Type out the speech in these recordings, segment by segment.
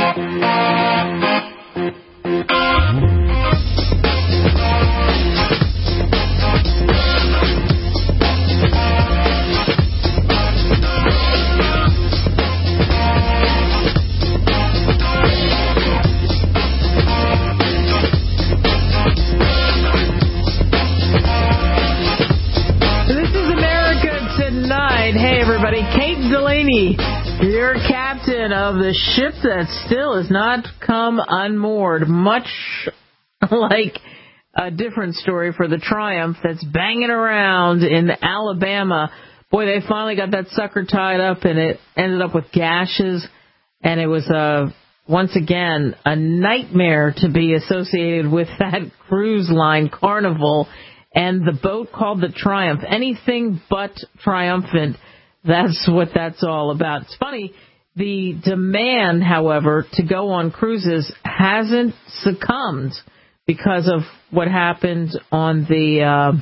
Your captain of the ship that still has not come unmoored, much like a different story for the Triumph that's banging around in Alabama. Boy, they finally got that sucker tied up, and it ended up with gashes, and it was, once again, a nightmare to be associated with that cruise line Carnival and the boat called the Triumph. Anything but triumphant. That's what that's all about. It's funny, the demand, however, to go on cruises hasn't succumbed because of what happened on the,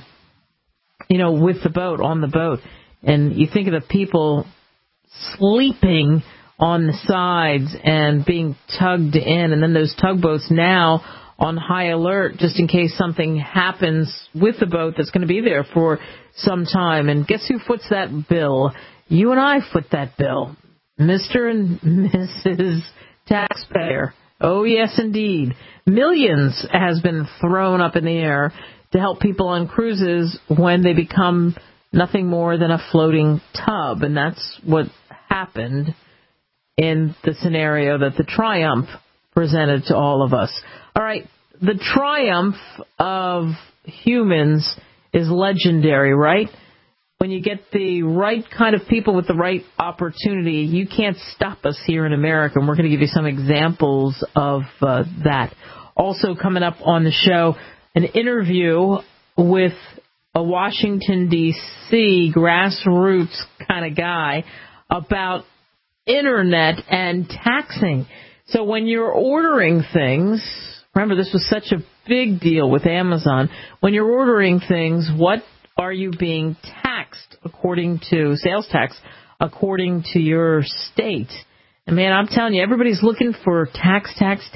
with the boat, on the boat. And you think of the people sleeping on the sides and being tugged in, and then those tugboats now on high alert just in case something happens with the boat that's going to be there for some time. And guess who foots that bill? You and I foot that bill. Mr. and Mrs. Taxpayer. Oh, yes, indeed. Millions has been thrown up in the air to help people on cruises when they become nothing more than a floating tub. And that's what happened in the scenario that the Triumph presented to all of us. All right, the triumph of humans is legendary, right? When you get the right kind of people with the right opportunity, you can't stop us here in America. And we're going to give you some examples of that. Also coming up on the show, an interview with a Washington, D.C. grassroots kind of guy about internet and taxing. So when you're ordering things, remember this was such a big deal with Amazon, when you're ordering things, what are you being taxed according to sales tax, according to your state? And man, I'm telling you, everybody's looking for tax.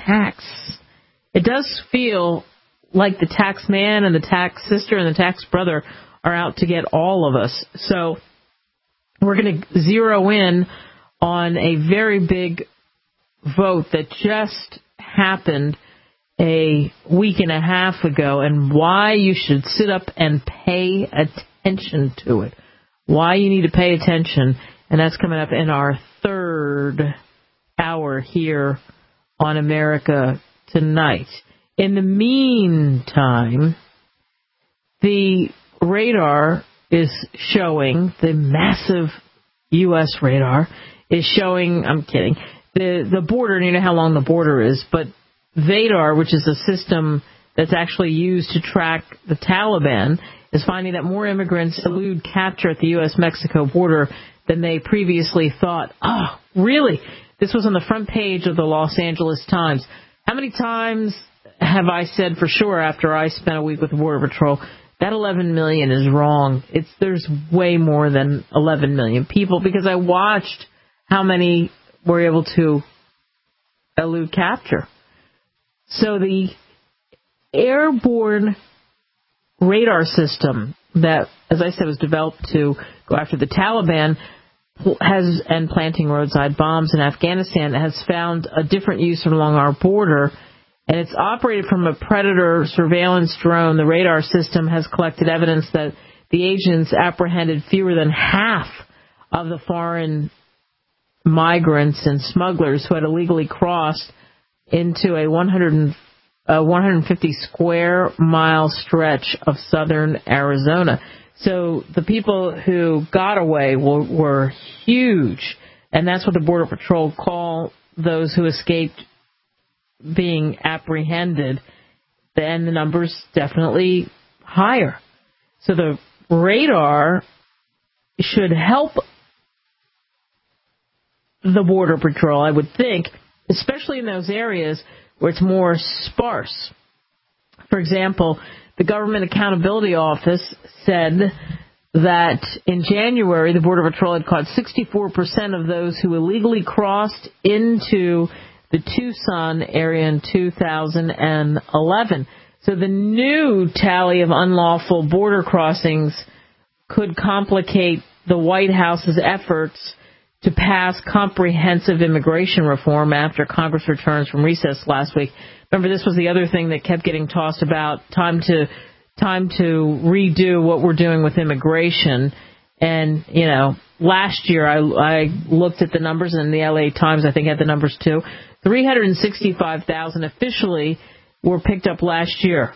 It does feel like the tax man and the tax sister and the tax brother are out to get all of us. So we're going to zero in on a very big vote that just happened a week and a half ago, and why you should sit up and pay attention to it. Why you need to pay attention, and that's coming up in our third hour here on America Tonight. In the meantime, the radar is showing, the massive U.S. radar is showing, I'm kidding, the border, and you know how long the border is, but Vadar, which is a system that's actually used to track the Taliban, is finding that more immigrants elude capture at the U.S.-Mexico border than they previously thought. Oh, really? This was on the front page of the Los Angeles Times. How many times have I said for sure after I spent a week with the Border Patrol, that 11 million is wrong. There's way more than 11 million people, because I watched how many were able to elude capture. So the airborne radar system that, as I said, was developed to go after the Taliban and planting roadside bombs in Afghanistan has found a different use along our border, and it's operated from a Predator surveillance drone. The radar system has collected evidence that the agents apprehended fewer than half of the foreign migrants and smugglers who had illegally crossed into a 150 square mile stretch of southern Arizona. So the people who got away were huge, and that's what the Border Patrol call those who escaped being apprehended. Then the number's definitely higher. So the radar should help the Border Patrol, I would think, especially in those areas where it's more sparse. For example, the Government Accountability Office said that in January, the Border Patrol had caught 64% of those who illegally crossed into the Tucson area in 2011. So the new tally of unlawful border crossings could complicate the White House's efforts to pass comprehensive immigration reform after Congress returns from recess last week. Remember, this was the other thing that kept getting tossed about, time to redo what we're doing with immigration. And, you know, last year I looked at the numbers, and the LA Times, I think, had the numbers too. 365,000 officially were picked up last year.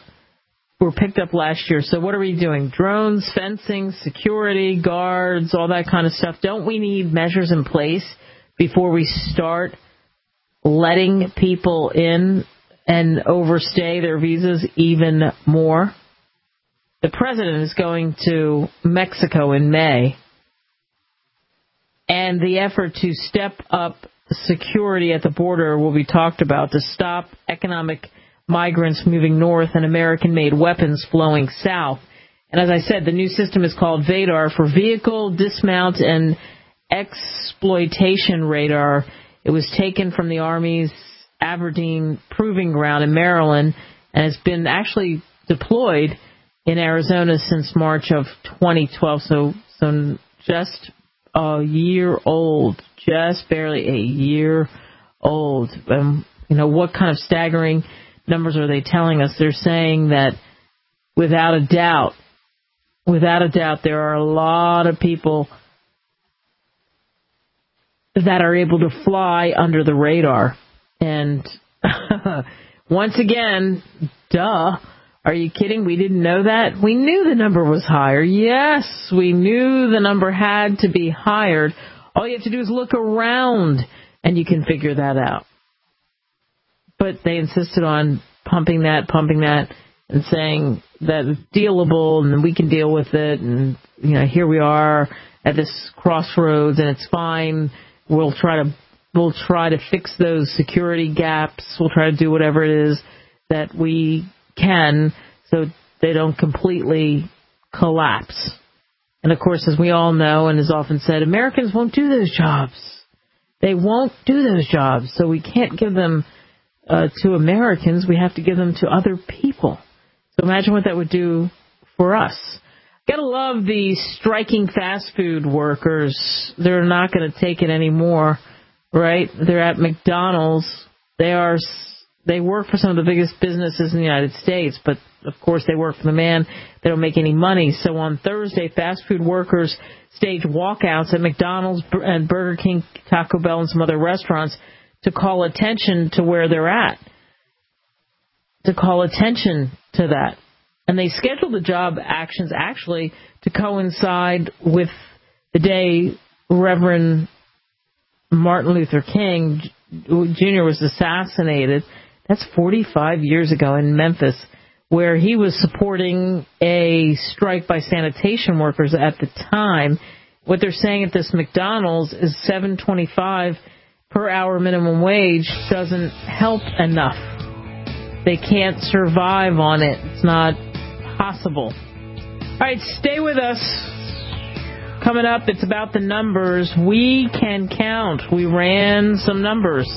So what are we doing? Drones, fencing, security, guards, all that kind of stuff. Don't we need measures in place before we start letting people in and overstay their visas even more? The president is going to Mexico in May, and the effort to step up security at the border will be talked about to stop economic migrants moving north and American-made weapons flowing south. And as I said, the new system is called VADAR, for Vehicle Dismount and Exploitation Radar. It was taken from the Army's Aberdeen Proving Ground in Maryland and has been actually deployed in Arizona since March of 2012. So just a year old, just barely a year old. You know, what kind of staggering numbers are they telling us? They're saying that without a doubt, there are a lot of people that are able to fly under the radar. And once again, duh. Are you kidding? We didn't know that? We knew the number was higher. Yes, we knew the number had to be higher. All you have to do is look around, and you can figure that out. But they insisted on pumping that, and saying that it's dealable, and we can deal with it. And, you know, here we are at this crossroads, and it's fine. We'll try to fix those security gaps. We'll try to do whatever it is that we can so they don't completely collapse. And, of course, as we all know and is often said, Americans won't do those jobs. They won't do those jobs. So we can't give them to Americans. We have to give them to other people. So imagine what that would do for us. Gotta love the striking fast food workers. They're not going to take it anymore, right? They're at McDonald's. They work for some of the biggest businesses in the United States, but of course they work for the man. They don't make any money. So on Thursday, fast food workers staged walkouts at McDonald's and Burger King, Taco Bell, and some other restaurants to call attention to where they're at, to call attention to that. And they scheduled the job actions actually to coincide with the day Reverend Martin Luther King Jr. was assassinated. That's 45 years ago in Memphis, where he was supporting a strike by sanitation workers at the time. What they're saying at this McDonald's is $7.25 per hour minimum wage doesn't help enough. They can't survive on it. It's not possible. All right, stay with us. Coming up, it's about the numbers. We can count. We ran some numbers.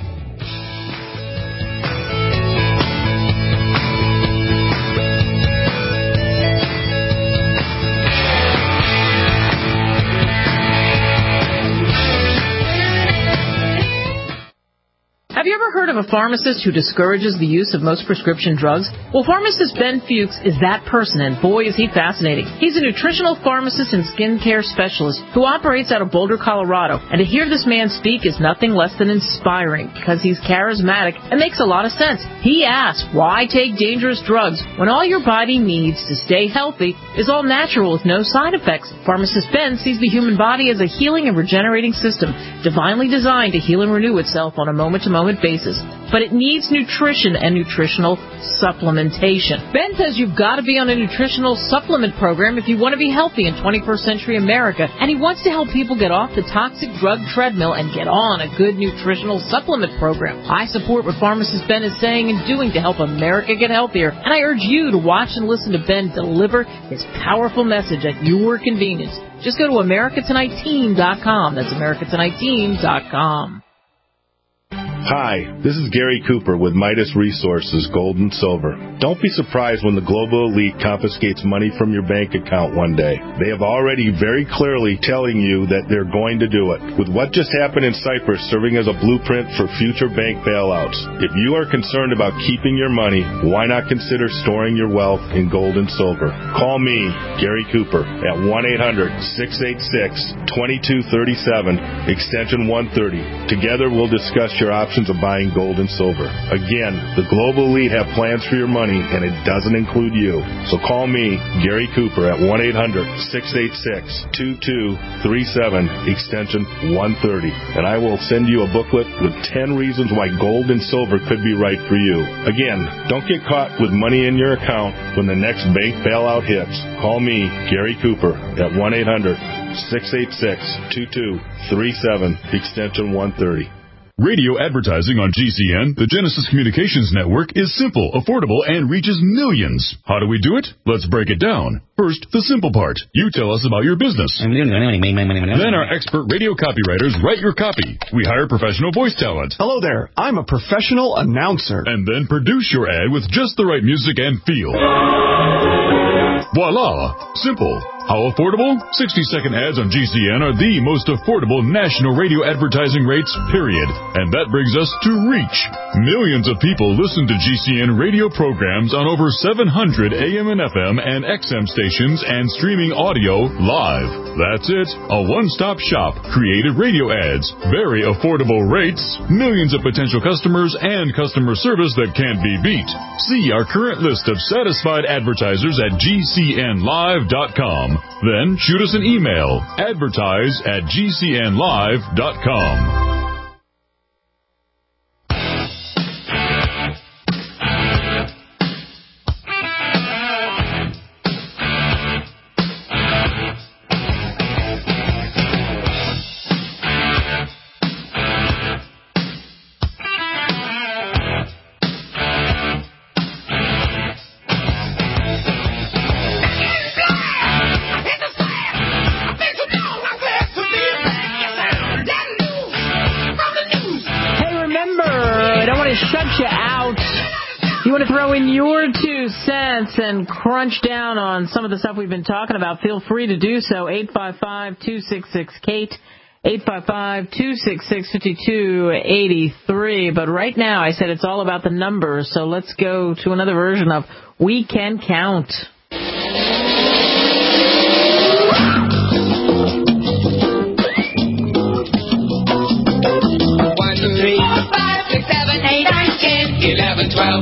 Have you ever heard of a pharmacist who discourages the use of most prescription drugs? Well, pharmacist Ben Fuchs is that person, and boy, is he fascinating. He's a nutritional pharmacist and skincare specialist who operates out of Boulder, Colorado. And to hear this man speak is nothing less than inspiring, because he's charismatic and makes a lot of sense. He asks, why take dangerous drugs when all your body needs to stay healthy is all natural with no side effects? Pharmacist Ben sees the human body as a healing and regenerating system, divinely designed to heal and renew itself on a moment-to-moment basis, but it needs nutrition and nutritional supplementation. Ben says you've got to be on a nutritional supplement program if you want to be healthy in 21st century America, and he wants to help people get off the toxic drug treadmill and get on a good nutritional supplement program. I support what pharmacist Ben is saying and doing to help America get healthier, and I urge you to watch and listen to Ben deliver his powerful message at your convenience. Just go to AmericaTonightTeam.com. That's AmericaTonightTeam.com. Hi, this is Gary Cooper with Midas Resources, Gold and Silver. Don't be surprised when the global elite confiscates money from your bank account one day. They have already very clearly telling you that they're going to do it. With what just happened in Cyprus serving as a blueprint for future bank bailouts, if you are concerned about keeping your money, why not consider storing your wealth in gold and silver? Call me, Gary Cooper, at 1-800-686-2237, extension 130. Together we'll discuss your options of buying gold and silver. Again, the global elite have plans for your money, and it doesn't include you. So call me, Gary Cooper, at 1-800-686-2237, extension 130, and I will send you a booklet with 10 reasons why gold and silver could be right for you. Again, don't get caught with money in your account when the next bank bailout hits. Call me, Gary Cooper, at 1-800-686-2237, extension 130. Radio advertising on GCN, the Genesis Communications Network, is simple, affordable, and reaches millions. How do we do it? Let's break it down. First, the simple part. You tell us about your business. Then our expert radio copywriters write your copy. We hire professional voice talent. Hello there. I'm a professional announcer. And then produce your ad with just the right music and feel. Voila! Simple. How affordable? 60-second ads on GCN are the most affordable national radio advertising rates, period. And that brings us to reach. Millions of people listen to GCN radio programs on over 700 AM and FM and XM stations and streaming audio live. That's it. A one-stop shop. Creative radio ads. Very affordable rates. Millions of potential customers and customer service that can't be beat. See our current list of satisfied advertisers at GCNlive.com. Then shoot us an email, advertise@gcnlive.com. And crunch down on some of the stuff we've been talking about, feel free to do so. 855-266-KATE, 855-266-5283. But right now, I said it's all about the numbers, so let's go to another version of We Can Count. 1, 2, 3, 4, 5, 6, 7, 8, 9, 10, 11, 12.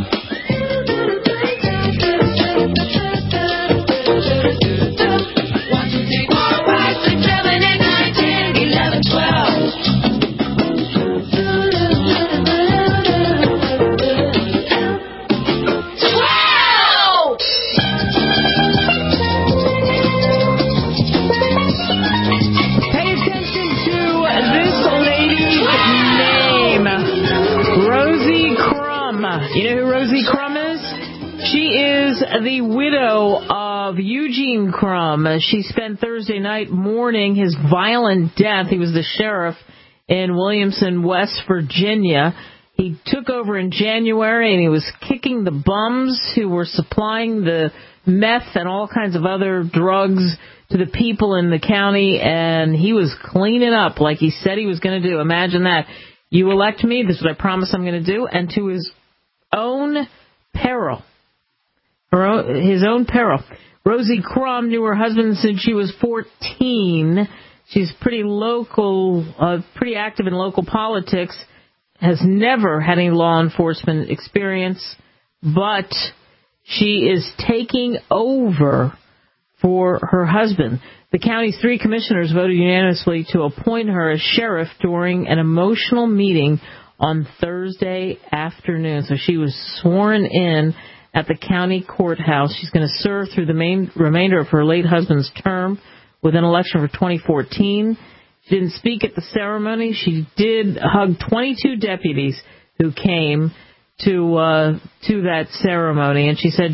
The widow of Eugene Crum. She spent Thursday night mourning his violent death. He was the sheriff in Williamson, West Virginia. He took over in January, and he was kicking the bums who were supplying the meth and all kinds of other drugs to the people in the county, and he was cleaning up like he said he was going to do. Imagine that. You elect me, this is what I promise I'm going to do, and to his own peril. His own peril. Rosie Crum knew her husband since she was 14. She's pretty local, pretty active in local politics, has never had any law enforcement experience, but she is taking over for her husband. The county's 3 commissioners voted unanimously to appoint her as sheriff during an emotional meeting on Thursday afternoon. So she was sworn in at the county courthouse. She's going to serve through the remainder of her late husband's term with an election for 2014. She didn't speak at the ceremony. She did hug 22 deputies who came to that ceremony, and she said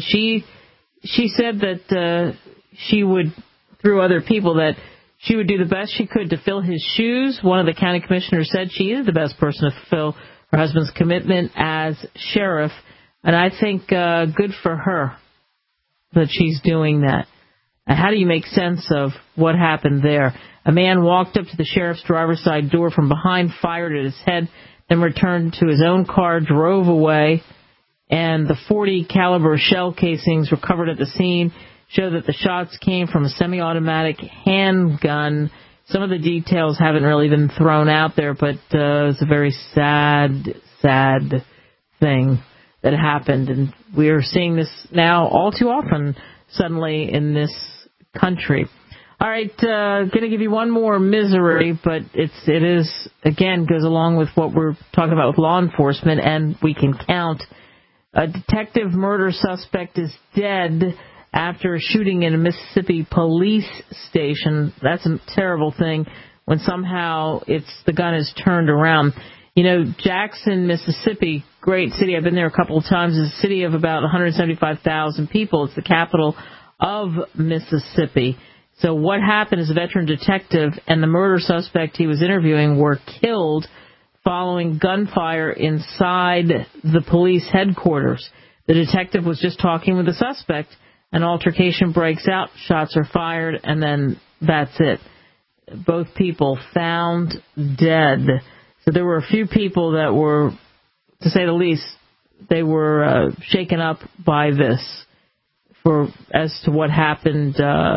that she would, through other people, that she would do the best she could to fill his shoes. One of the county commissioners said she is the best person to fill her husband's commitment as sheriff. And I think good for her that she's doing that. And how do you make sense of what happened there? A man walked up to the sheriff's driver's side door from behind, fired at his head, then returned to his own car, drove away, and the .40 caliber shell casings recovered at the scene show that the shots came from a semi-automatic handgun. Some of the details haven't really been thrown out there, but it's a very sad thing that happened. And we are seeing this now all too often suddenly in this country. All right, going to give you one more misery, but it is, again, goes along with what we're talking about with law enforcement, and we can count. A detective murder suspect is dead after a shooting in a Mississippi police station. That's a terrible thing when somehow the gun is turned around. You know, Jackson, Mississippi, great city. I've been there a couple of times. It's a city of about 175,000 people. It's the capital of Mississippi. So what happened is a veteran detective and the murder suspect he was interviewing were killed following gunfire inside the police headquarters. The detective was just talking with the suspect. An altercation breaks out, shots are fired, and then that's it. Both people found dead. So there were a few people that were, to say the least, they were shaken up by this as to what happened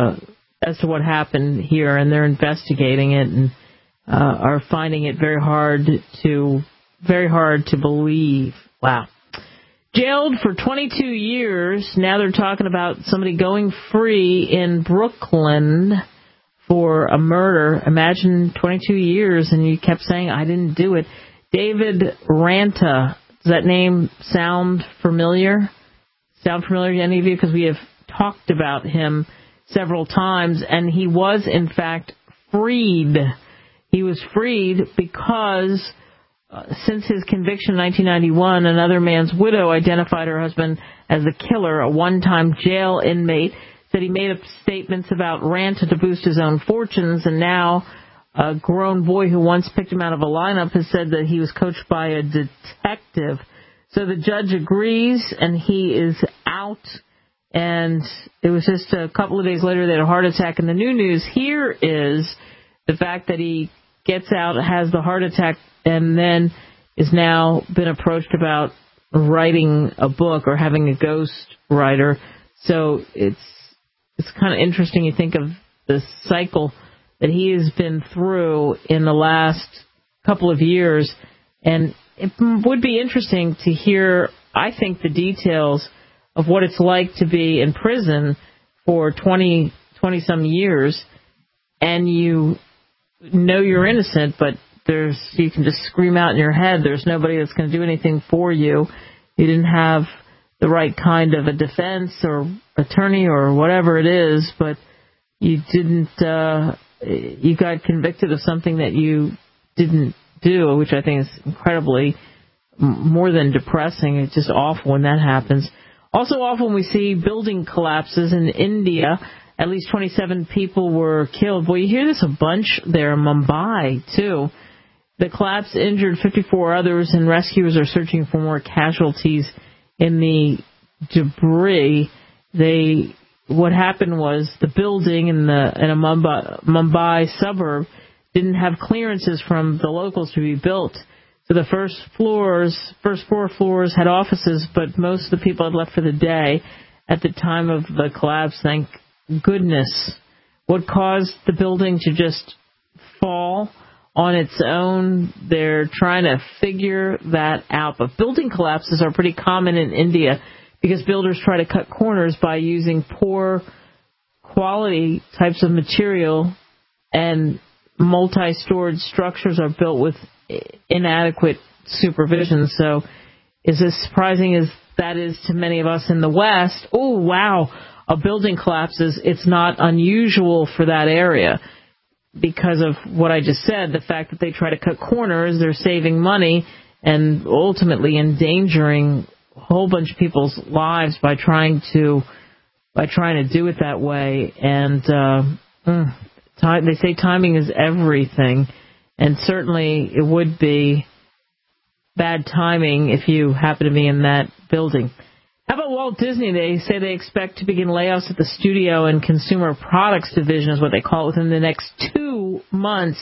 here, and they're investigating it and are finding it very hard to believe. Wow. Jailed for 22 years. Now they're talking about somebody going free in Brooklyn for a murder. Imagine 22 years and you kept saying, I didn't do it. David Ranta. Does that name sound familiar? Sound familiar to any of you? Because we have talked about him several times, and he was, in fact, freed. He was freed because since his conviction in 1991, another man's widow identified her husband as the killer. A one-time jail inmate said he made up statements about Ranta to boost his own fortunes, and now a grown boy who once picked him out of a lineup has said that he was coached by a detective. So the judge agrees, and he is out. And it was just a couple of days later they had a heart attack. And the new news here is the fact that he gets out, has the heart attack, and then is now been approached about writing a book or having a ghost writer. So it's kind of interesting. You think of the cycle that he has been through in the last couple of years. And it would be interesting to hear, I think, the details of what it's like to be in prison for 20-some years, and you know you're innocent, but you can just scream out in your head. There's nobody that's going to do anything for you. You didn't have the right kind of a defense or attorney or whatever it is, but you didn't. You got convicted of something that you didn't do, which I think is incredibly more than depressing. It's just awful when that happens. Also awful when we see building collapses in India. At least 27 people were killed. Boy, you hear this a bunch there in Mumbai, too. The collapse injured 54 others, and rescuers are searching for more casualties in the debris. What happened was the building in a Mumbai suburb didn't have clearances from the locals to be built. So the first 4 floors had offices, but most of the people had left for the day at the time of the collapse. Thank goodness. What caused the building to just fall on its own? They're trying to figure that out. But building collapses are pretty common in India because builders try to cut corners by using poor quality types of material, and multi-stored structures are built with inadequate supervision. So is as surprising as that is to many of us in the West? Oh, wow, a building collapses. It's not unusual for that area because of what I just said, the fact that they try to cut corners, they're saving money and ultimately endangering a whole bunch of people's lives by trying to do it that way. And they say timing is everything. And certainly it would be bad timing if you happen to be in that building. How about Walt Disney? They say they expect to begin layoffs at the studio and consumer products division, is what they call it, within the next 2 months.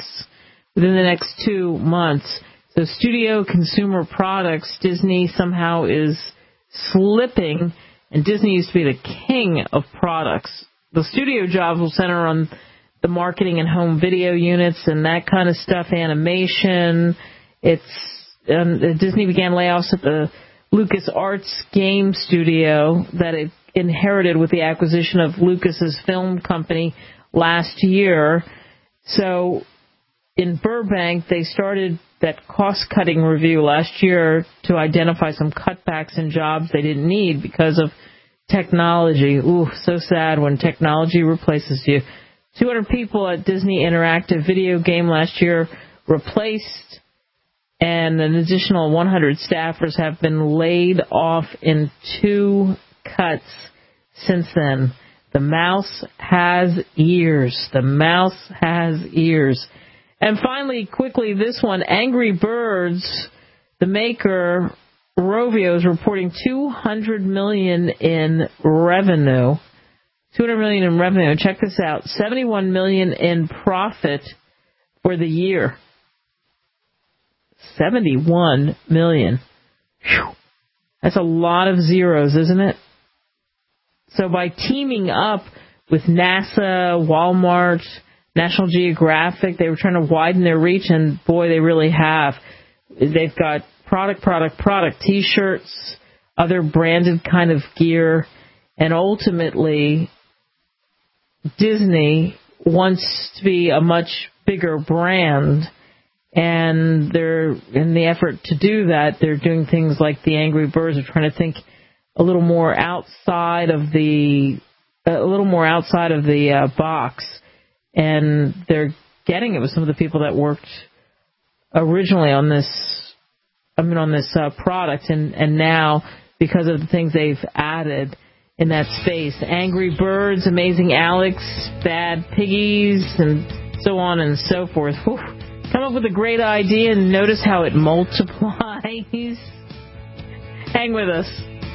So studio consumer products, Disney somehow is slipping, and Disney used to be the king of products. The studio jobs will center on the marketing and home video units and that kind of stuff, animation. Disney began layoffs at the LucasArts game studio that it inherited with the acquisition of Lucas's film company last year. So in Burbank, they started that cost-cutting review last year to identify some cutbacks in jobs they didn't need because of technology. Ooh, so sad when technology replaces you. 200 people at Disney Interactive video game last year replaced, and an additional 100 staffers have been laid off in 2 cuts since then. The mouse has ears. And finally, quickly, this one, Angry Birds, the maker, Rovio, is reporting $200 million in revenue. Check this out. $71 million in profit for the year. $71 million. Whew. That's a lot of zeros, isn't it? So by teaming up with NASA, Walmart, National Geographic, they were trying to widen their reach, and boy, they really have. They've got product, T-shirts, other branded kind of gear, and ultimately, Disney wants to be a much bigger brand, and they're, in the effort to do that, they're doing things like the Angry Birds. They're trying to think a little more outside of the box, and they're getting it with some of the people that worked originally on this product, and now because of the things they've added in that space. Angry Birds, Amazing Alex, Bad Piggies, and so on and so forth. Whew. Come up with a great idea and notice how it multiplies. Hang with us.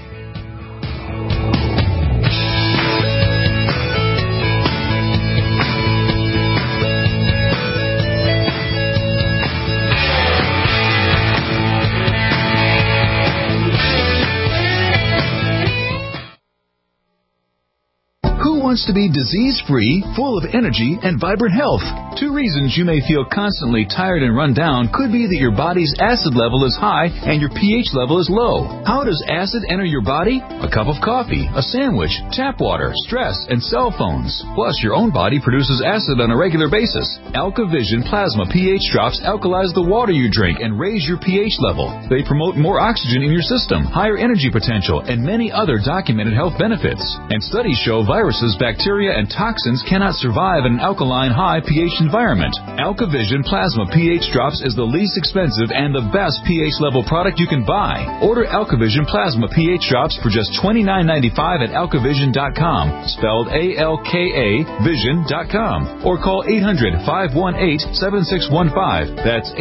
Wants to be disease-free, full of energy, and vibrant health. 2 reasons you may feel constantly tired and run down could be that your body's acid level is high and your pH level is low. How does acid enter your body? A cup of coffee, a sandwich, tap water, stress, and cell phones. Plus, your own body produces acid on a regular basis. AlkaVision Plasma pH drops alkalize the water you drink and raise your pH level. They promote more oxygen in your system, higher energy potential, and many other documented health benefits. And studies show viruses, bacteria, and toxins cannot survive in an alkaline high pH environment. AlkaVision Plasma pH Drops is the least expensive and the best pH level product you can buy. Order AlkaVision Plasma pH Drops for just $29.95 at AlkaVision.com, spelled A-L-K-A Vision.com, or call 800-518-7615. That's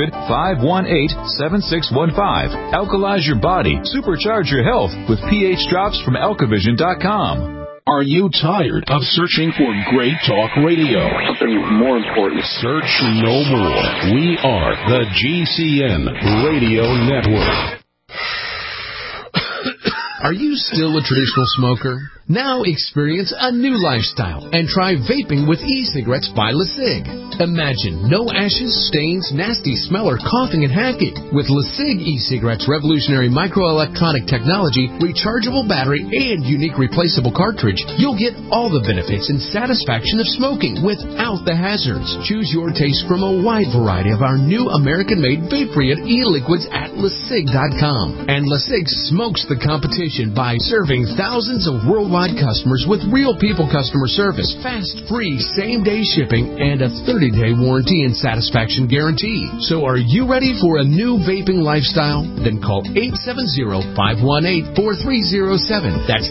800-518-7615. Alkalize your body, supercharge your health with pH Drops from AlkaVision.com. Are you tired of searching for great talk radio? Something more important. Search no more. We are the GCN Radio Network. Are you still a traditional smoker? Now experience a new lifestyle and try vaping with e-cigarettes by LeSig. Imagine no ashes, stains, nasty smell, or coughing and hacking. With LeSig e-cigarettes' revolutionary microelectronic technology, rechargeable battery, and unique replaceable cartridge, you'll get all the benefits and satisfaction of smoking without the hazards. Choose your taste from a wide variety of our new American-made vape-free e-liquids at LeSig.com. And LeSig smokes the competition reputation by serving thousands of worldwide customers with real people customer service, fast, free, same-day shipping, and a 30-day warranty and satisfaction guarantee. So are you ready for a new vaping lifestyle? Then call 870-518-4307. That's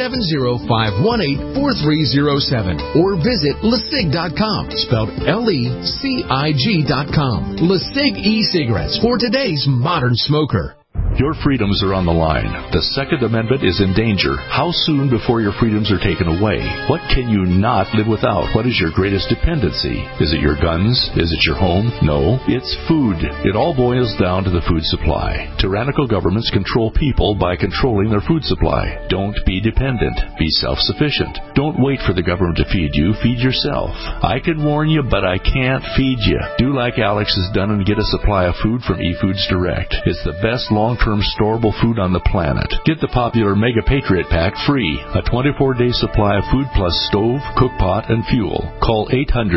870-518-4307. Or visit LeSig.com, spelled LECIG.com. LeSig e-cigarettes for today's modern smoker. Your freedoms are on the line. The Second Amendment is in danger. How soon before your freedoms are taken away? What can you not live without? What is your greatest dependency? Is it your guns? Is it your home? No, it's food. It all boils down to the food supply. Tyrannical governments control people by controlling their food supply. Don't be dependent. Be self-sufficient. Don't wait for the government to feed you. Feed yourself. I can warn you, but I can't feed you. Do like Alex has done and get a supply of food from eFoods Direct. It's the best long-term storable food on the planet. Get the popular Mega Patriot Pack free. A 24-day supply of food plus stove, cook pot, and fuel. Call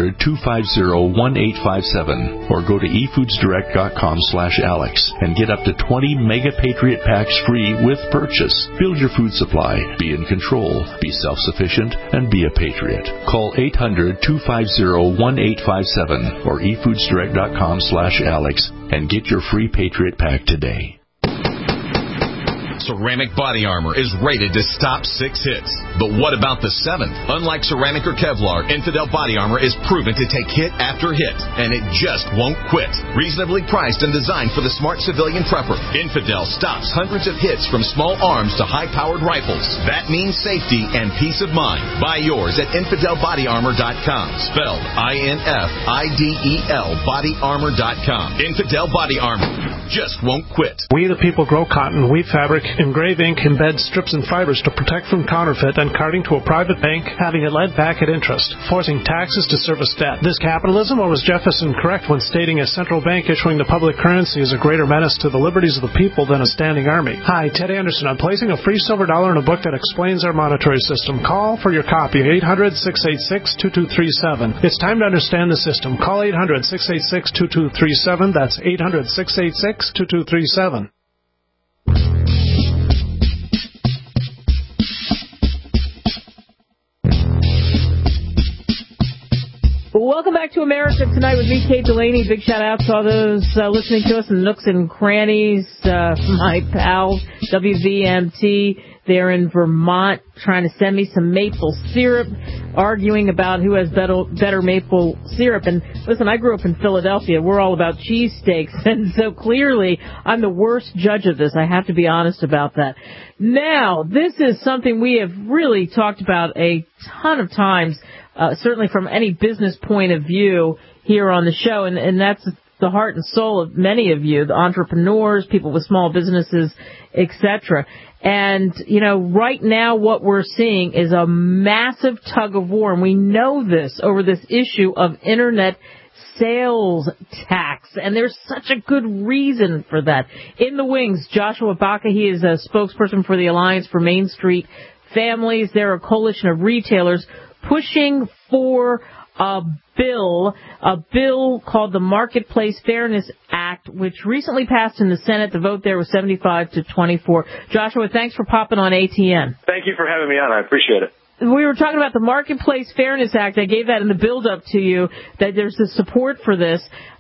800-250-1857 or go to efoodsdirect.com/Alex and get up to 20 Mega Patriot Packs free with purchase. Build your food supply. Be in control. Be self-sufficient and be a patriot. Call 800-250-1857 or efoodsdirect.com/Alex and get your free Patriot Pack today. Ceramic Body Armor is rated to stop 6 hits. But what about the 7th? Unlike ceramic or Kevlar, Infidel Body Armor is proven to take hit after hit, and it just won't quit. Reasonably priced and designed for the smart civilian prepper, Infidel stops hundreds of hits from small arms to high-powered rifles. That means safety and peace of mind. Buy yours at InfidelBodyArmor.com, spelled INFIDEL BodyArmor.com. Infidel Body Armor just won't quit. We the people grow cotton, weave fabric, engrave ink, embed strips and fibers to protect from counterfeit and carting to a private bank, having it lent back at interest, forcing taxes to service debt. This capitalism, or was Jefferson correct when stating a central bank issuing the public currency is a greater menace to the liberties of the people than a standing army? Hi, Ted Anderson. I'm placing a free silver dollar in a book that explains our monetary system. Call for your copy, 800-686-2237. It's time to understand the system. Call 800-686-2237. That's 800-686-2237. Welcome back to America Tonight with me, Kate Delaney. Big shout out to all those listening to us in the nooks and crannies. My pals, WVMT, they're in Vermont trying to send me some maple syrup, arguing about who has better maple syrup. And listen, I grew up in Philadelphia. We're all about cheesesteaks. And so clearly I'm the worst judge of this. I have to be honest about that. Now, this is something we have really talked about a ton of times. Certainly from any business point of view here on the show, and that's the heart and soul of many of you, the entrepreneurs, people with small businesses, etc. And, right now what we're seeing is a massive tug of war, and we know this over this issue of Internet sales tax, and there's such a good reason for that. In the wings, Joshua Baca, he is a spokesperson for the Alliance for Main Street Families. They're a coalition of retailers pushing for a bill called the Marketplace Fairness Act, which recently passed in the Senate. The vote there was 75 to 24. Joshua, thanks for popping on ATN. Thank you for having me on. I appreciate it. We were talking about the Marketplace Fairness Act. I gave that in the build-up to you, that there's the support for this.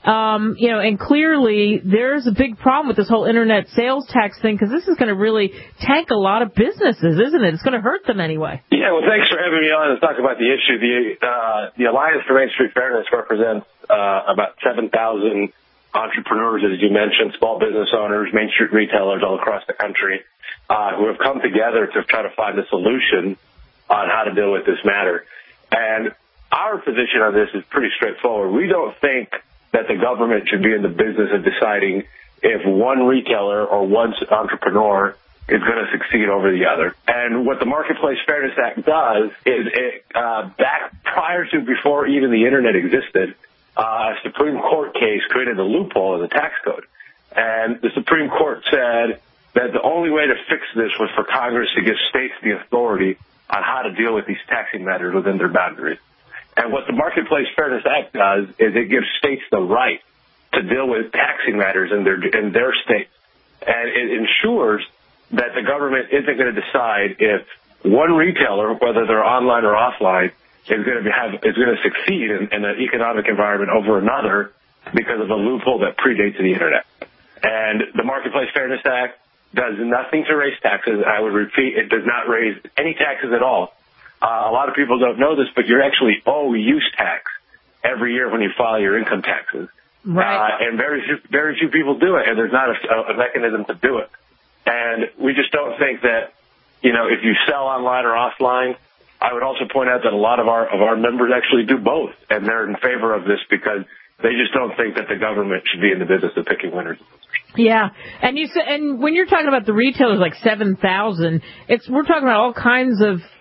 And clearly there's a big problem with this whole Internet sales tax thing, because this is going to really tank a lot of businesses, isn't it? It's going to hurt them anyway. Yeah, well, thanks for having me on to talk about the issue. The Alliance for Main Street Fairness represents about 7,000 entrepreneurs, as you mentioned, small business owners, Main Street retailers all across the country who have come together to try to find a solution on how to deal with this matter. And our position on this is pretty straightforward. We don't think that the government should be in the business of deciding if one retailer or one entrepreneur is going to succeed over the other. And what the Marketplace Fairness Act does is back prior to before even the Internet existed, a Supreme Court case created a loophole in the tax code. And the Supreme Court said that the only way to fix this was for Congress to give states the authority on how to deal with these taxing matters within their boundaries. And what the Marketplace Fairness Act does is it gives states the right to deal with taxing matters in their states. And it ensures that the government isn't going to decide if one retailer, whether they're online or offline, is going to succeed in an economic environment over another because of a loophole that predates the internet. And the Marketplace Fairness Act does nothing to raise taxes. I would repeat, it does not raise any taxes at all. A lot of people don't know this, but you actually owe use tax every year when you file your income taxes. Right. And very few people do it, and there's not a mechanism to do it. And we just don't think that, if you sell online or offline, I would also point out that a lot of our members actually do both, and they're in favor of this because they just don't think that the government should be in the business of picking winners. Yeah, and you said, and when you're talking about the retailers like 7,000, we're talking about all kinds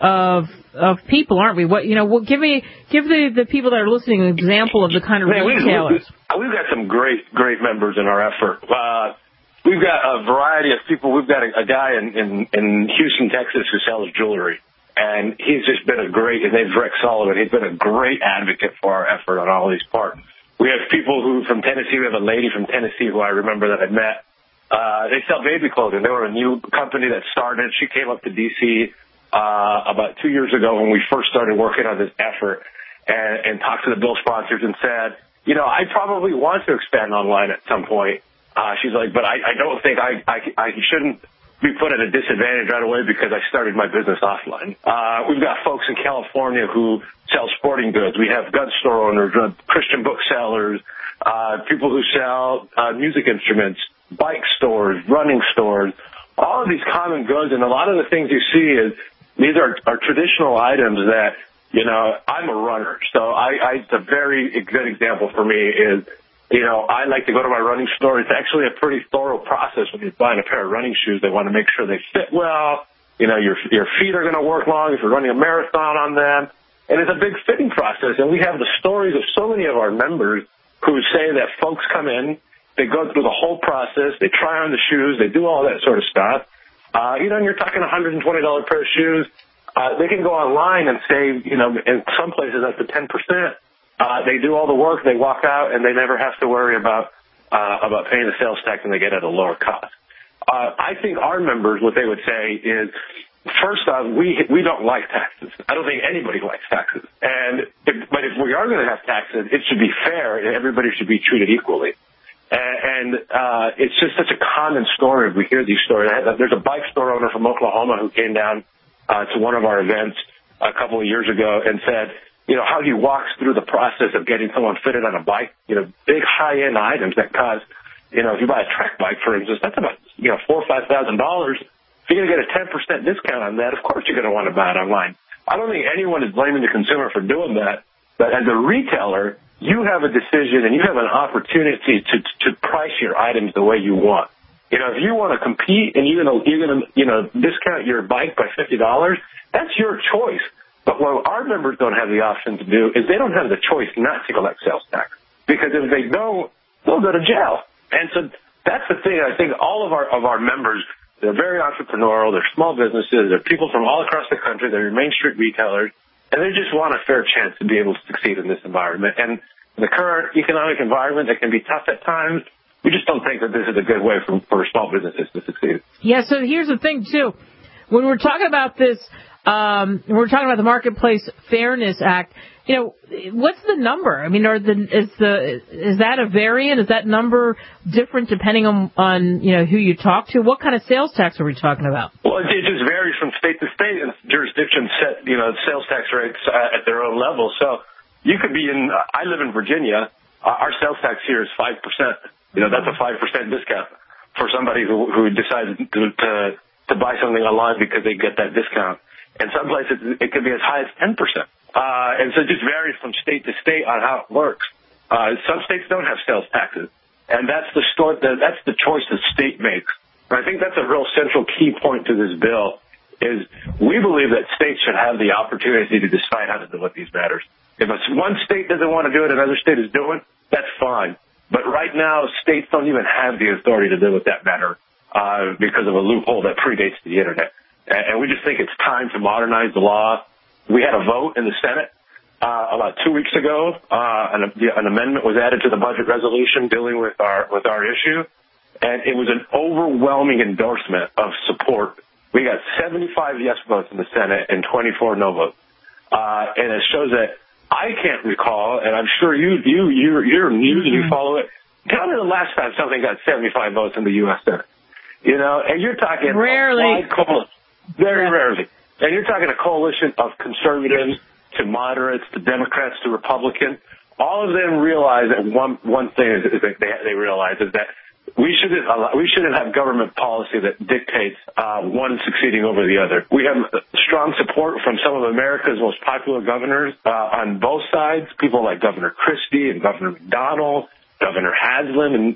of people, aren't we? What give the people that are listening an example of the kind of retailers. We've got some great members in our effort. We've got a variety of people. We've got a guy in Houston, Texas, who sells jewelry, and he's just been his name's Rex Sullivan. He's been a great advocate for our effort on all these parts. We have people from Tennessee. We have a lady from Tennessee who I remember that I met. They sell baby clothing. They were a new company that started. She came up to D.C. About 2 years ago when we first started working on this effort and talked to the bill sponsors and said, I probably want to expand online at some point. She's like, but I don't think I shouldn't be put at a disadvantage right away because I started my business offline. We've got folks in California who sell sporting goods. We have gun store owners, Christian booksellers, people who sell music instruments, bike stores, running stores, all of these common goods. And a lot of the things you see is these are traditional items that, I'm a runner. So it's a very good example for me is, I like to go to my running store. It's actually a pretty thorough process when you're buying a pair of running shoes. They want to make sure they fit well. Your feet are going to work long if you're running a marathon on them. And it's a big fitting process. And we have the stories of so many of our members who say that folks come in, they go through the whole process, they try on the shoes, they do all that sort of stuff. And you're talking $120 pair of shoes. They can go online and save, in some places up to 10%. They do all the work, they walk out, and they never have to worry about paying the sales tax, and they get at a lower cost. I think our members, what they would say is, first off, we don't like taxes. I don't think anybody likes taxes. But if we are going to have taxes, it should be fair, and everybody should be treated equally. And it's just such a common story. We hear these stories. There's a bike store owner from Oklahoma who came down to one of our events a couple of years ago and said, how he walks through the process of getting someone fitted on a bike, big high-end items that cost, if you buy a track bike, for instance, that's about, $4,000 or $5,000. If you're going to get a 10% discount on that, of course you're going to want to buy it online. I don't think anyone is blaming the consumer for doing that, but as a retailer, you have a decision and you have an opportunity to price your items the way you want. If you want to compete and you're going to discount your bike by $50, that's your choice. But what our members don't have the option to do is they don't have the choice not to collect sales tax. Because if they don't, they'll go to jail. And so that's the thing. I think all of our members, they're very entrepreneurial. They're small businesses. They're people from all across the country. They're Main Street retailers. And they just want a fair chance to be able to succeed in this environment. And the current economic environment that can be tough at times, we just don't think that this is a good way for small businesses to succeed. Yeah, so here's the thing, too. When we're talking about this, we're talking about the Marketplace Fairness Act, what's the number? I mean, is that a variant? Is that number different depending on who you talk to? What kind of sales tax are we talking about? Well, it just varies from state to state, and jurisdictions set, sales tax rates at their own level. So you could be I live in Virginia. Our sales tax here is 5%. That's a 5% discount for somebody who decides to buy something online because they get that discount. And some places it could be as high as 10%. And so it just varies from state to state on how it works. Some states don't have sales taxes, and that's the choice the state makes. And I think that's a real central key point to this bill is we believe that states should have the opportunity to decide how to deal with these matters. If one state doesn't want to do it, another state is doing, that's fine. But right now, states don't even have the authority to deal with that matter because of a loophole that predates the Internet. And we just think it's time to modernize the law. We had a vote in the Senate about 2 weeks ago. An amendment was added to the budget resolution dealing with our issue. and it was an overwhelming endorsement of support. We got 75 yes votes in the Senate and 24 no votes. And it shows that I can't recall, and I'm sure you're news and you follow it. Tell me the last time something got 75 votes in the U.S. Senate. You know, and you're talking rarely. Very rarely. And you're talking a coalition of conservatives to moderates to Democrats to Republicans. All of them realize that one thing is that they realize is that we shouldn't have government policy that dictates one succeeding over the other. We have strong support from some of America's most popular governors on both sides, people like Governor Christie and Governor McDonnell, Governor Haslam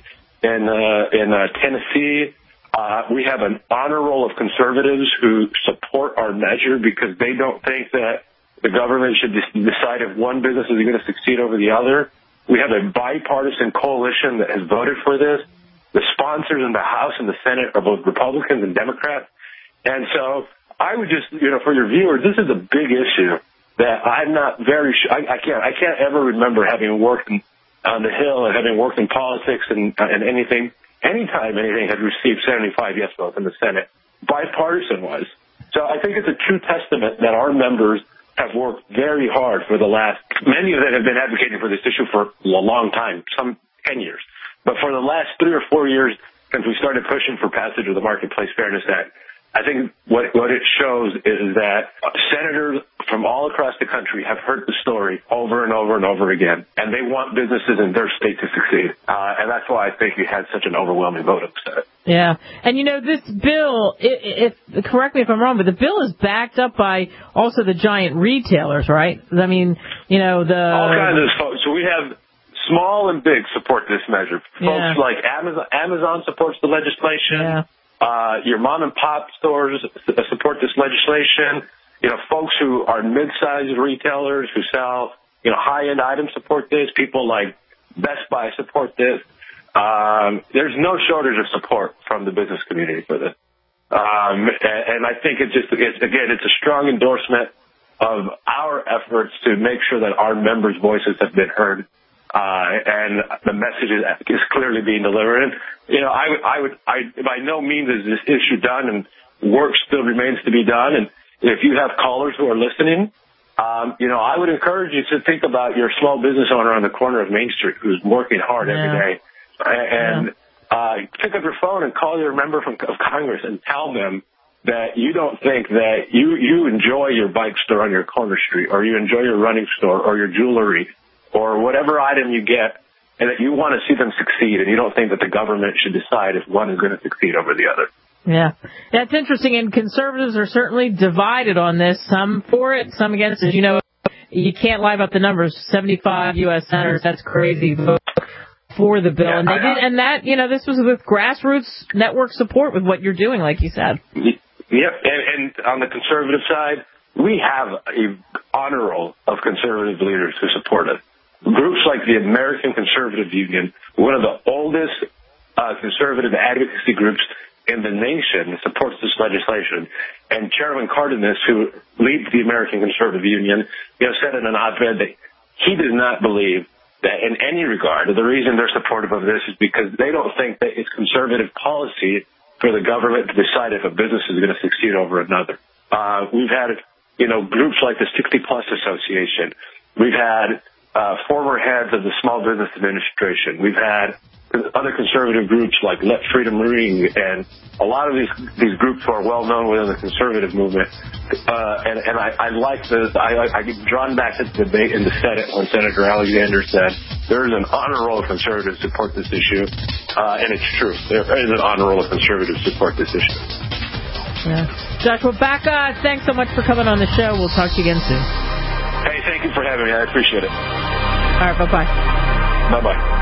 in Tennessee. We have an honor roll of conservatives who support our measure because they don't think that the government should decide if one business is going to succeed over the other. We have a bipartisan coalition that has voted for this. The sponsors in the House and the Senate are both Republicans and Democrats. And so I would just, for your viewers, this is a big issue that I'm not very sure. I can't ever remember having worked on the Hill and having worked in politics and anything, anytime anything had received 75 yes votes in the Senate, bipartisan was. So I think it's a true testament that our members have worked very hard for many of them have been advocating for this issue for a long time, some 10 years. But for the last 3 or 4 years, since we started pushing for passage of the Marketplace Fairness Act, I think what it shows is that senators from all across the country have heard the story over and over and over again, and they want businesses in their state to succeed. And that's why I think you had such an overwhelming vote of the Senate. Yeah. And, this bill, correct me if I'm wrong, but the bill is backed up by also the giant retailers, right? I mean, all kinds of folks. So we have small and big support this measure. Folks like Amazon supports the legislation. Yeah. Your mom and pop stores support this legislation. Folks who are mid-sized retailers who sell, high-end items support this. People like Best Buy support this. There's no shortage of support from the business community for this. And I think it's a strong endorsement of our efforts to make sure that our members' voices have been heard. And the message is clearly being delivered. And, by no means is this issue done, and work still remains to be done. And if you have callers who are listening, I would encourage you to think about your small business owner on the corner of Main Street who's working hard every day. And pick up your phone and call your member of Congress and tell them that you don't think that you enjoy your bike store on your corner street, or you enjoy your running store, or your jewelry, or whatever item you get, and that you want to see them succeed, and you don't think that the government should decide if one is going to succeed over the other. Yeah. That's interesting, and conservatives are certainly divided on this. Some for it, some against it. You can't lie about the numbers. 75 U.S. senators, that's crazy vote for the bill. And they did, and that, this was with grassroots network support with what you're doing, like you said. Yep. And on the conservative side, we have an honor roll of conservative leaders who support it. Groups like the American Conservative Union, one of the oldest conservative advocacy groups in the nation, supports this legislation. And Chairman Cardenas, who leads the American Conservative Union, said in an op-ed that he does not believe that in any regard, the reason they're supportive of this is because they don't think that it's conservative policy for the government to decide if a business is going to succeed over another. We've had, groups like the 60 Plus Association. We've had former heads of the Small Business Administration. We've had other conservative groups like Let Freedom Ring, and a lot of these groups who are well known within the conservative movement. And I like this. I get drawn back to the debate in the Senate when Senator Alexander said there is an honor roll of conservatives support this issue, and it's true. There is an honor roll of conservatives support this issue. Yeah. Joshua Baca, thanks so much for coming on the show. We'll talk to you again soon. Hey, thank you for having me. I appreciate it. All right, bye-bye. Bye-bye.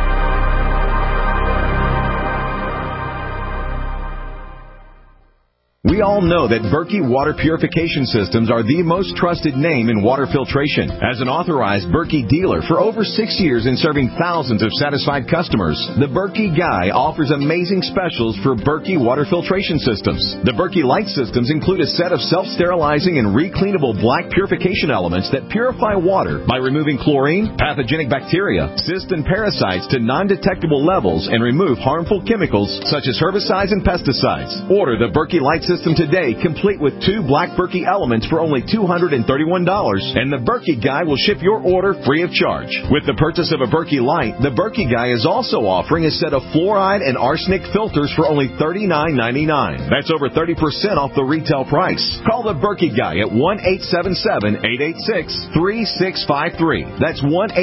We all know that Berkey Water Purification Systems are the most trusted name in water filtration. As an authorized Berkey dealer for over 6 years and serving thousands of satisfied customers, the Berkey Guy offers amazing specials for Berkey Water Filtration Systems. The Berkey Light Systems include a set of self-sterilizing and recleanable black purification elements that purify water by removing chlorine, pathogenic bacteria, cysts, and parasites to non-detectable levels and remove harmful chemicals such as herbicides and pesticides. Order the Berkey Light System today, complete with 2 black Berkey elements for only $231, and the Berkey Guy will ship your order free of charge. With the purchase of a Berkey Light, the Berkey Guy is also offering a set of fluoride and arsenic filters for only $39.99. That's over 30% off the retail price. Call the Berkey Guy at 1-877-886-3653. That's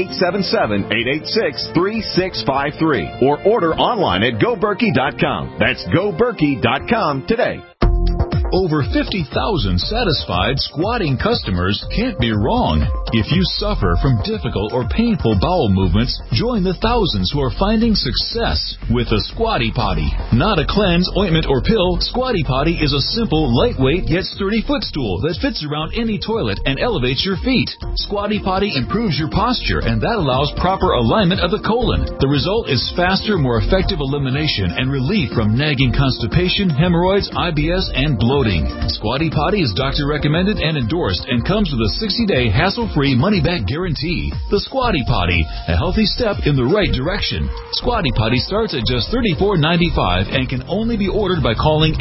1-877-886-3653. Or order online at GoBerkey.com. That's GoBerkey.com today. Over 50,000 satisfied squatting customers can't be wrong. If you suffer from difficult or painful bowel movements, join the thousands who are finding success with the Squatty Potty. Not a cleanse, ointment, or pill, Squatty Potty is a simple, lightweight, yet sturdy footstool that fits around any toilet and elevates your feet. Squatty Potty improves your posture, and that allows proper alignment of the colon. The result is faster, more effective elimination and relief from nagging constipation, hemorrhoids, IBS, and bloating. Squatty Potty is doctor recommended and endorsed and comes with a 60-day hassle-free money-back guarantee. The Squatty Potty, a healthy step in the right direction. Squatty Potty starts at just $34.95 and can only be ordered by calling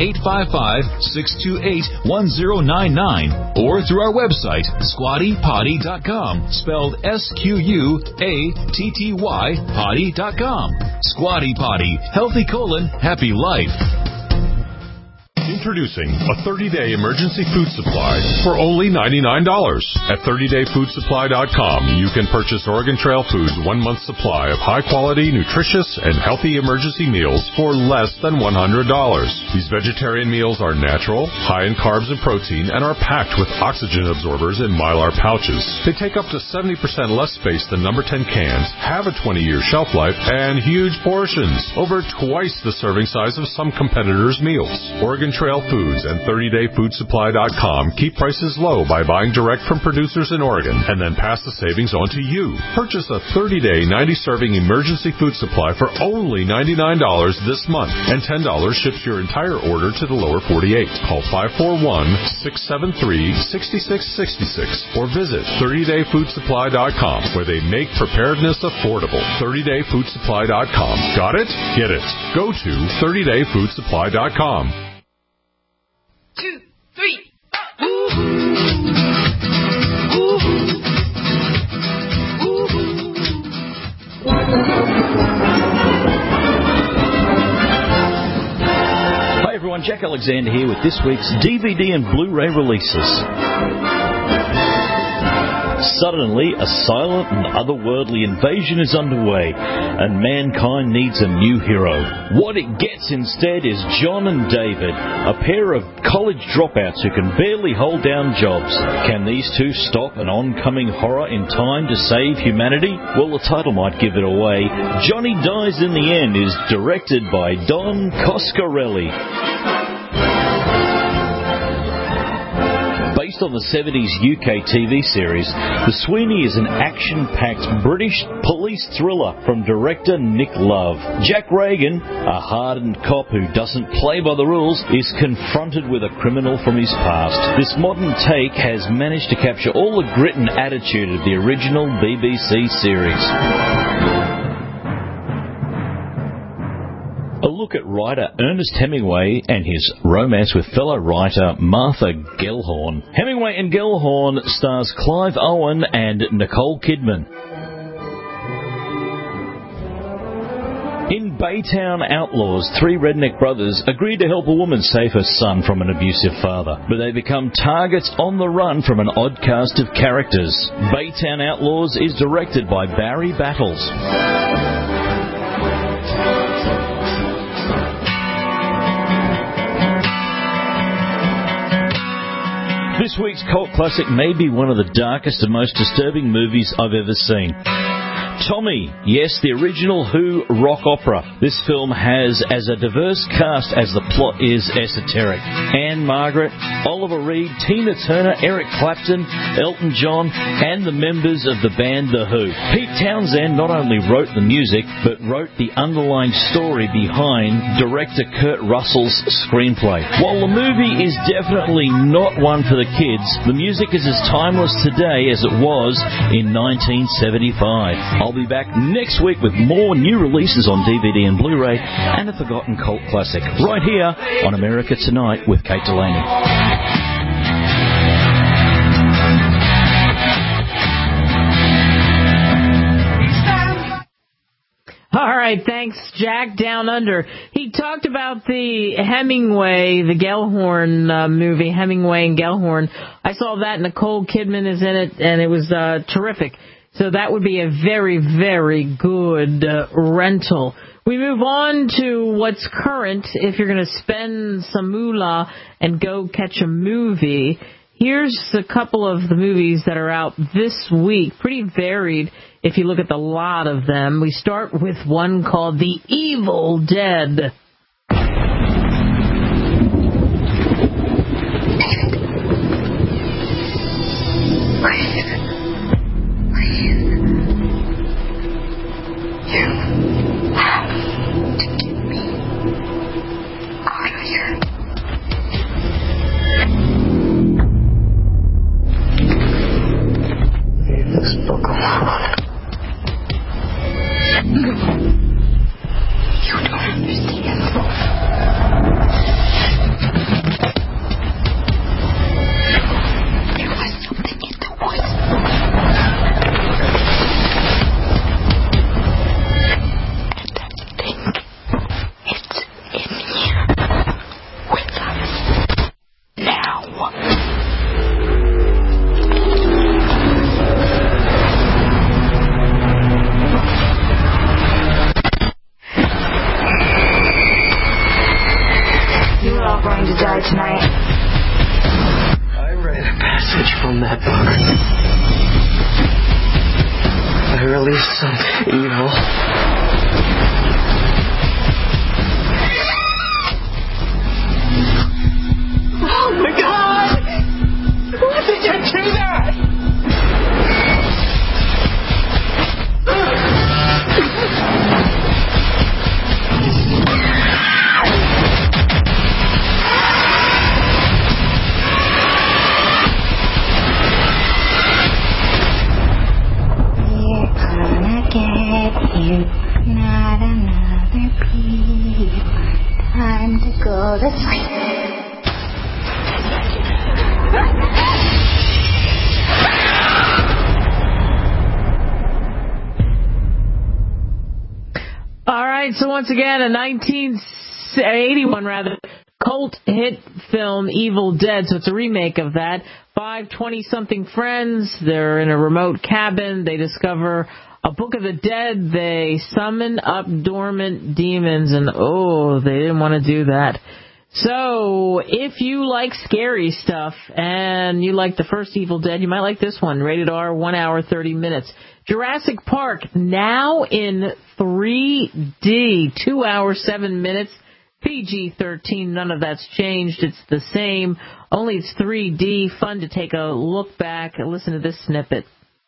855-628-1099 or through our website, squattypotty.com, spelled SQUATTY potty.com. Squatty Potty, healthy colon, happy life. Introducing a 30-day emergency food supply for only $99. At 30dayfoodsupply.com, you can purchase Oregon Trail Foods' 1-month supply of high-quality, nutritious, and healthy emergency meals for less than $100. These vegetarian meals are natural, high in carbs and protein, and are packed with oxygen absorbers in Mylar pouches. They take up to 70% less space than number 10 cans, have a 20-year shelf life, and huge portions, over twice the serving size of some competitors' meals. Oregon Trail Foods and 30dayfoodsupply.com keep prices low by buying direct from producers in Oregon and then pass the savings on to you. Purchase a 30-day, 90-serving emergency food supply for only $99 this month, and $10 ships your entire order to the lower 48. Call 541-673-6666 or visit 30dayfoodsupply.com, where they make preparedness affordable. 30dayfoodsupply.com. Got it? Get it. Go to 30dayfoodsupply.com. 2, 3, Hi everyone, Jack Alexander here with this week's DVD and Blu-ray releases. Suddenly, a silent and otherworldly invasion is underway, and mankind needs a new hero. What it gets instead is John and David, a pair of college dropouts who can barely hold down jobs. Can these two stop an oncoming horror in time to save humanity? Well, the title might give it away. Johnny Dies in the End is directed by Don Coscarelli. Based on the 70s UK TV series, The Sweeney is an action-packed British police thriller from director Nick Love. Jack Reagan, a hardened cop who doesn't play by the rules, is confronted with a criminal from his past. This modern take has managed to capture all the grit and attitude of the original BBC series. A look at writer Ernest Hemingway and his romance with fellow writer Martha Gellhorn. Hemingway and Gellhorn stars Clive Owen and Nicole Kidman. In Baytown Outlaws, 3 redneck brothers agree to help a woman save her son from an abusive father, but they become targets on the run from an odd cast of characters. Baytown Outlaws is directed by Barry Battles. This week's cult classic may be one of the darkest and most disturbing movies I've ever seen. Tommy, yes, the original Who rock opera. This film has as a diverse cast as the plot is esoteric. Anne Margaret, Oliver Reed, Tina Turner, Eric Clapton, Elton John, and the members of the band The Who. Pete Townsend not only wrote the music, but wrote the underlying story behind director Kurt Russell's screenplay. While the movie is definitely not one for the kids, the music is as timeless today as it was in 1975. I'll be back next week with more new releases on DVD and Blu-ray and a forgotten cult classic right here on America Tonight with Kate Delaney. All right, thanks, Jack Down Under. He talked about the Hemingway, the Gellhorn movie, Hemingway and Gellhorn. I saw that. Nicole Kidman is in it, and it was terrific. So that would be a very, very good rental. We move on to what's current. If you're going to spend some moolah and go catch a movie, here's a couple of the movies that are out this week. Pretty varied if you look at the lot of them. We start with one called The Evil Dead. Once again, a 1981 cult hit film, Evil Dead. So it's a remake of that. 5 20-something friends. They're in a remote cabin. They discover a book of the dead. They summon up dormant demons, and they didn't want to do that. So if you like scary stuff and you like the first Evil Dead, you might like this one. Rated R, 1 hour, 30 minutes. Jurassic Park, now in 3D, 2 hours, 7 minutes, PG-13, none of that's changed, it's the same, only it's 3D, fun to take a look back, listen to this snippet.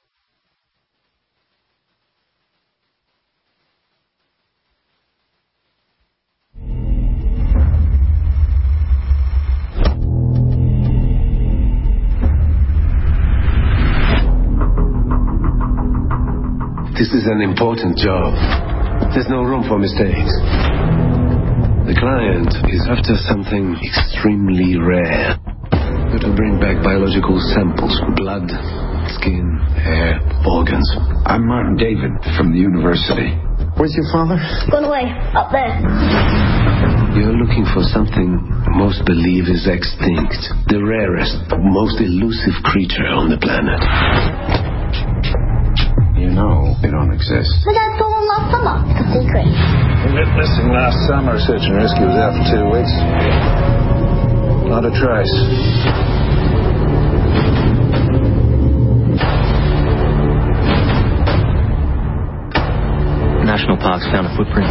This is an important job. There's no room for mistakes. The client is after something extremely rare. To bring back biological samples, blood, skin, hair, organs. I'm Martin David from the university. Where's your father? Gone away, up there. You're looking for something most believe is extinct. The rarest, most elusive creature on the planet. You know they don't exist. But I saw one last summer. It's a secret. We went missing last summer. Search and rescue was out for 2 weeks. Not a trace. national parks found a footprint.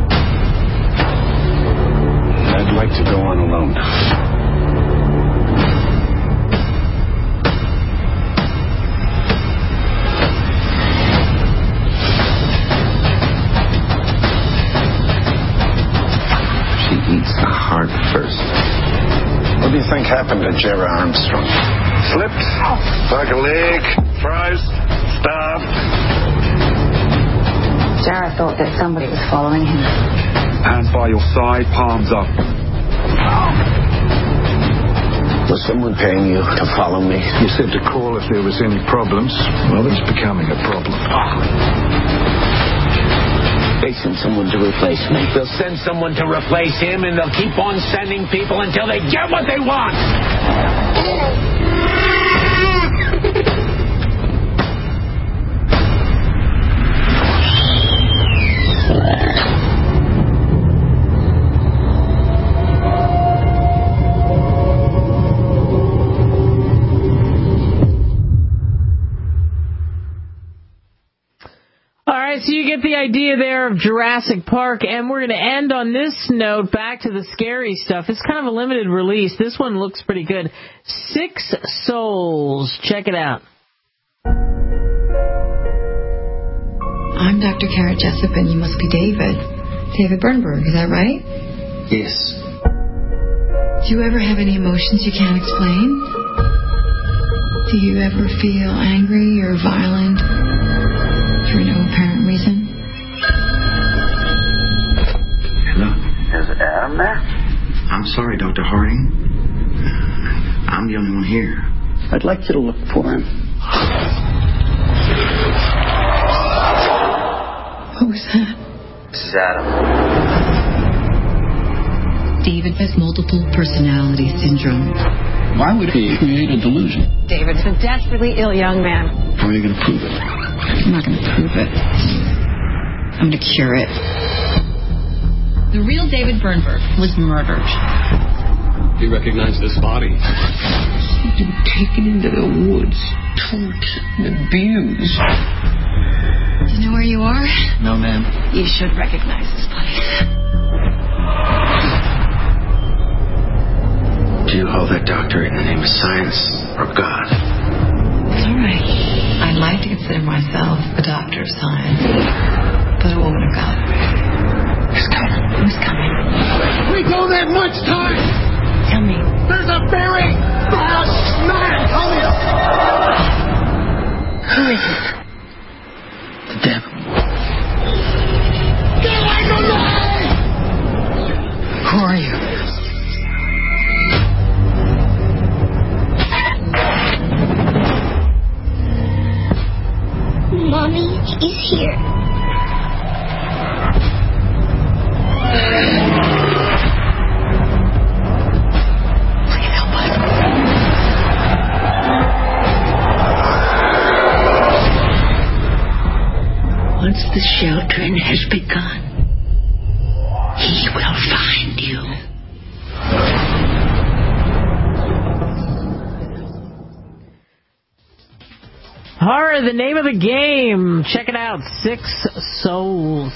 I'd like to go on alone. She eats the heart first. What do you think happened to Jerry Armstrong? Slipped, broke a leg, froze, starved. Jared thought that somebody was following him. Hands by your side, palms up. Was someone paying you to follow me? You said to call if there was any problems. Well, it's becoming a problem. They send someone to replace me. They'll send someone to replace him, and they'll keep on sending people until they get what they want. So you get the idea there of Jurassic Park, and we're going to end on this note, back to the scary stuff. It's kind of a limited release. This one looks pretty good. 6 Souls. Check it out. I'm Dr. Kara Jessup, and you must be David. David Bernberg, is that right? Yes. Do you ever have any emotions you can't explain? Do you ever feel angry or violent for no apparent reason? Hello? Is Adam there? I'm sorry, Dr. Harding. I'm the only one here. I'd like you to look for him. What was that? This is Adam. David has multiple personality syndrome. Why would he create a delusion? David's a desperately ill young man. How are you going to prove it? I'm not going to prove it. I'm going to cure it. The real David Bernberg was murdered. You recognize this body? He's been taken into the woods, tortured and abused. Do you know where you are? No, ma'am. You should recognize this place. Do you hold that doctorate in the name of science or God? It's all right. I'd like to consider myself a doctor of science, but a woman of God. Who's coming? Who's coming? We don't have much time! Tell me. There's a very fast man coming! Who is it? The devil. Get away from me! Who are you? Mommy is here. Please help us. Once the sheltering has begun, he will find you. Horror, the name of the game. Check it out. 6 Souls.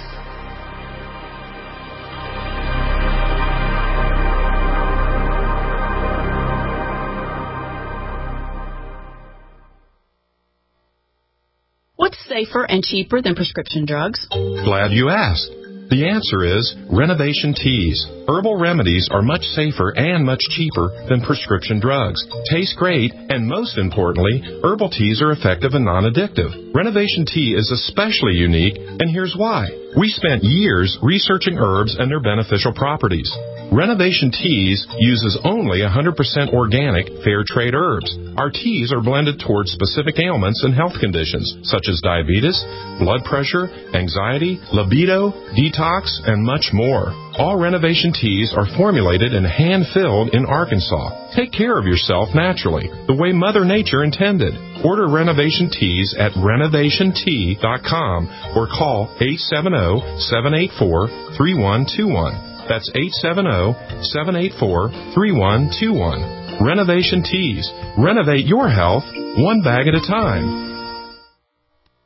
What's safer and cheaper than prescription drugs? Glad you asked. The answer is Renovation Teas. Herbal remedies are much safer and much cheaper than prescription drugs. Taste great, and most importantly, herbal teas are effective and non-addictive. Renovation Tea is especially unique, and here's why. We spent years researching herbs and their beneficial properties. Renovation Teas uses only 100% organic, fair trade herbs. Our teas are blended towards specific ailments and health conditions, such as diabetes, blood pressure, anxiety, libido, detox, and much more. All Renovation Teas are formulated and hand-filled in Arkansas. Take care of yourself naturally, the way Mother Nature intended. Order Renovation Teas at renovationtea.com or call 870-784-3121. That's 870-784-3121. Renovation Teas. Renovate your health one bag at a time.